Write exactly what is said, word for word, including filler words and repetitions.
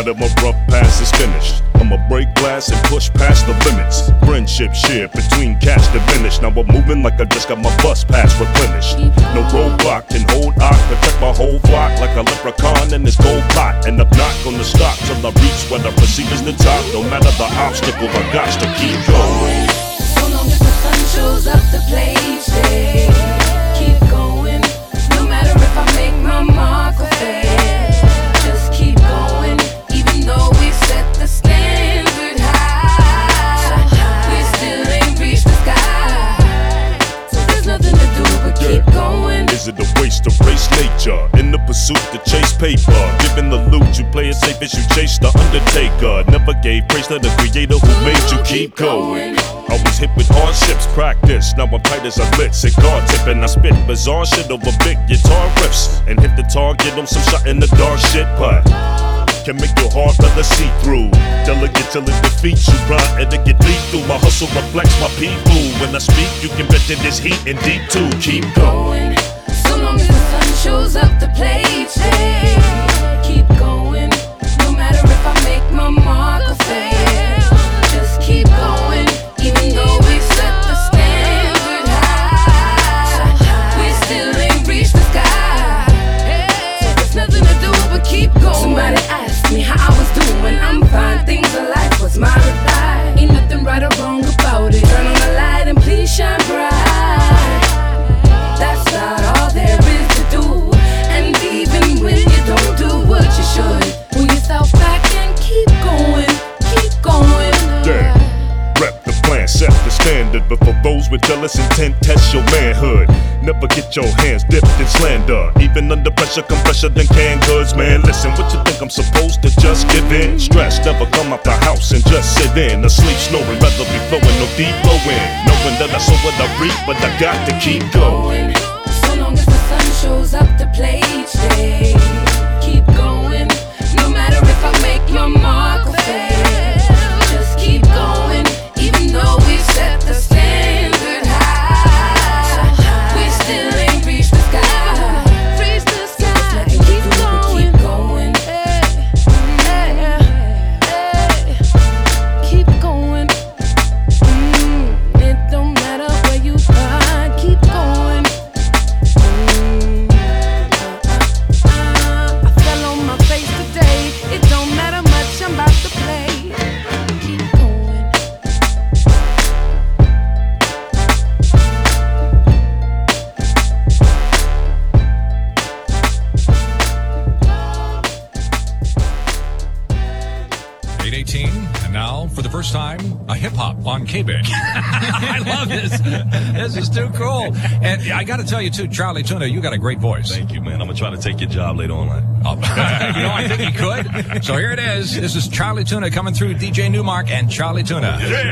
my rough pass is finished. I'ma break glass and push past the limits. Friendship shared between cash diminished. Now I'm moving like I just got my bus pass replenished. No roadblock can hold I protect my whole flock like a leprechaun in this gold plot. And I'm not gonna stop till I reach what I perceive as the top. No matter the obstacle, I got to keep going. So long as the sun shows up to play each day, keep going. No matter if I make my mark or fail, just keep going. Even though we set the standard high, we still ain't reached the sky. So there's nothing to do but keep going. Is it a waste to race nature in the pursuit to chase paper? Given the loot, you play it safe as you chase the undertaker. Never gave praise to the creator who made you keep going. I was hit with hardships, practice. Now I'm tight as a lit cigar tip, and I spit bizarre shit over big guitar riffs and hit the target on some shot in the dark shit putt. Can make your heart rather see through. Delicate till it defeats you. Grind and it get lethal. My hustle reflects my people. When I speak, you can bet that there's heat and deep too. Keep going. So long as the sun shows up to play each day, keep going. No matter if I make my mark or fail, just keep going. Even though we set the standard high, we still ain't reached the sky. So there's nothing to do but keep going. Somebody asked me how I was doing. I'm fine, things are life, was my reply. Ain't nothing right or wrong about it. Turn on the light and please shine bright. That's not all there is to do. And even when you don't do what you should, pull yourself back and keep going, keep going. Yeah. Rep the plan, set the standard. But for those with jealous intent, test your manhood. Never get your hands dipped in slander. Even under pressure, come fresher than canned goods. Man, listen, what you think I'm supposed to just give in? Stress, never come out the house and just sit in. Asleep, snoring, rather be flowing, no deep flowing. Knowing that I sow what I reap, but I got to keep going. So long as the sun shows up to play each day, keep going. No matter if I make my mark or fail, just keep going. Even though we set the standard high, we still ain't reached the sky. Reach the sky. Keep going, keep going. Hey, hey, hey. Keep going. Mm, it don't matter where you are. Keep going. Mm, uh, uh, I fell on my face today. It don't matter much. I'm about to play. Keep going. eight eighteen, and now, for the first time, a hip-hop on K-Big. I love this. This is too cool. And I got to tell you, too, Charlie Tuna, you got a great voice. Thank you, man. I'm going to try to take your job later on. Oh, you know, I think you could. So here it is. This is Charlie Tuna coming through, D J Newmark and Charlie Tuna. Yeah.